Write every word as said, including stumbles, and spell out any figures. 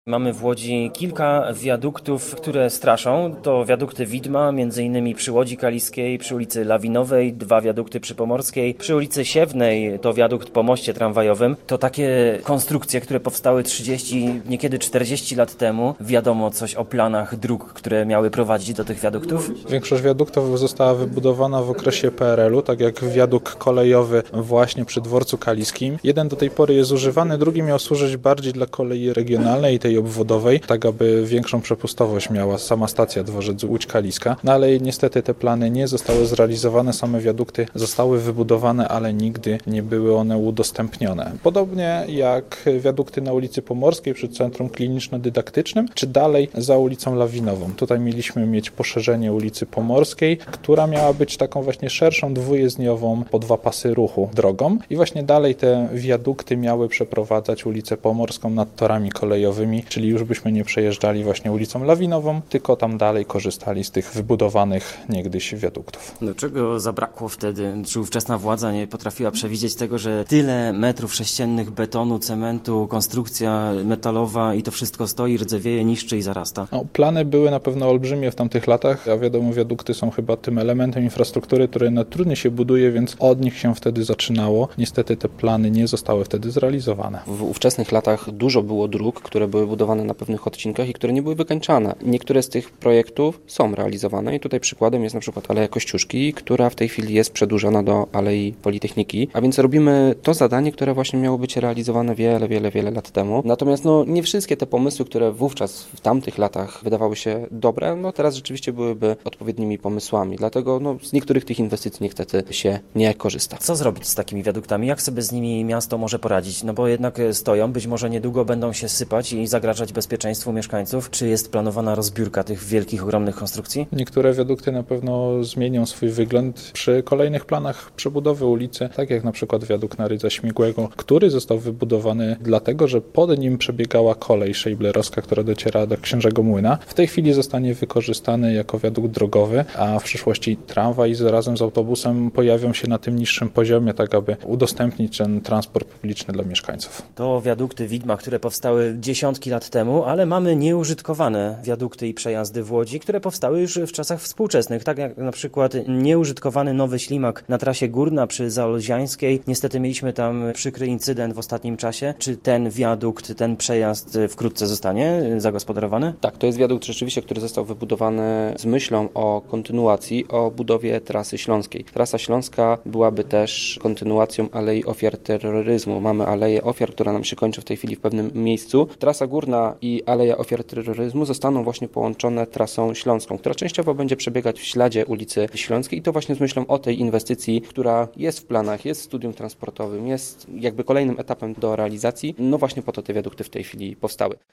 Mamy w Łodzi kilka wiaduktów, które straszą. To wiadukty widma, między innymi przy Łodzi Kaliskiej, przy ulicy Lawinowej, dwa wiadukty przy Pomorskiej. Przy ulicy Siewnej to wiadukt po moście tramwajowym. To takie konstrukcje, które powstały trzydzieści, niekiedy czterdzieści lat temu. Wiadomo coś o planach dróg, które miały prowadzić do tych wiaduktów? Większość wiaduktów została wybudowana w okresie P R L-u, tak jak wiadukt kolejowy właśnie przy dworcu kaliskim. Jeden do tej pory jest używany, drugi miał służyć bardziej dla kolei regionalnej i tej obwodowej, tak aby większą przepustowość miała sama stacja dworzec Łódź Kaliska. No ale niestety te plany nie zostały zrealizowane, same wiadukty zostały wybudowane, ale nigdy nie były one udostępnione. Podobnie jak wiadukty na ulicy Pomorskiej przy Centrum Kliniczno-Dydaktycznym, czy dalej za ulicą Lawinową. Tutaj mieliśmy mieć poszerzenie ulicy Pomorskiej, która miała być taką właśnie szerszą, dwujezdniową, po dwa pasy ruchu drogą i właśnie dalej te wiadukty miały przeprowadzać ulicę Pomorską nad torami kolejowymi, czyli już byśmy nie przejeżdżali właśnie ulicą Lawinową, tylko tam dalej korzystali z tych wybudowanych niegdyś wiaduktów. Dlaczego zabrakło wtedy? Czy ówczesna władza nie potrafiła przewidzieć tego, że tyle metrów sześciennych betonu, cementu, konstrukcja metalowa i to wszystko stoi, rdzewieje, niszczy i zarasta? No, plany były na pewno olbrzymie w tamtych latach, a wiadomo, wiadukty są chyba tym elementem infrastruktury, który najtrudniej się buduje, więc od nich się wtedy zaczynało. Niestety te plany nie zostały wtedy zrealizowane. W ówczesnych latach dużo było dróg, które były budowane na pewnych odcinkach i które nie były wykańczane. Niektóre z tych projektów są realizowane i tutaj przykładem jest na przykład Aleja Kościuszki, która w tej chwili jest przedłużona do Alei Politechniki, a więc robimy to zadanie, które właśnie miało być realizowane wiele, wiele, wiele lat temu. Natomiast no, nie wszystkie te pomysły, które wówczas w tamtych latach wydawały się dobre, no teraz rzeczywiście byłyby odpowiednimi pomysłami. Dlatego no, z niektórych tych inwestycji niestety się nie korzysta. Co zrobić z takimi wiaduktami? Jak sobie z nimi miasto może poradzić? No bo jednak stoją, być może niedługo będą się sypać i zagrażać bezpieczeństwu mieszkańców. Czy jest planowana rozbiórka tych wielkich, ogromnych konstrukcji? Niektóre wiadukty na pewno zmienią swój wygląd przy kolejnych planach przebudowy ulicy, tak jak na przykład wiadukt na Rydza Śmigłego, który został wybudowany dlatego, że pod nim przebiegała kolej szejblerowska, która docierała do Księżego Młyna. W tej chwili zostanie wykorzystany jako wiadukt drogowy, a w przyszłości tramwaj razem z autobusem pojawią się na tym niższym poziomie, tak aby udostępnić ten transport publiczny dla mieszkańców. To wiadukty widma, które powstały dziesiątki lat temu, ale mamy nieużytkowane wiadukty i przejazdy w Łodzi, które powstały już w czasach współczesnych, tak jak na przykład nieużytkowany Nowy Ślimak na trasie Górna przy Zalozjańskiej. Niestety mieliśmy tam przykry incydent w ostatnim czasie. Czy ten wiadukt, ten przejazd wkrótce zostanie zagospodarowany? Tak, to jest wiadukt rzeczywiście, który został wybudowany z myślą o kontynuacji, o budowie trasy śląskiej. Trasa śląska byłaby też kontynuacją Alei Ofiar Terroryzmu. Mamy Aleję Ofiar, która nam się kończy w tej chwili w pewnym miejscu. Trasa Górna i Aleja Ofiar Terroryzmu zostaną właśnie połączone trasą śląską, która częściowo będzie przebiegać w śladzie ulicy Śląskiej i to właśnie z myślą o tej inwestycji, która jest w planach, jest w studium transportowym, jest jakby kolejnym etapem do realizacji. No właśnie po to te wiadukty w tej chwili powstały.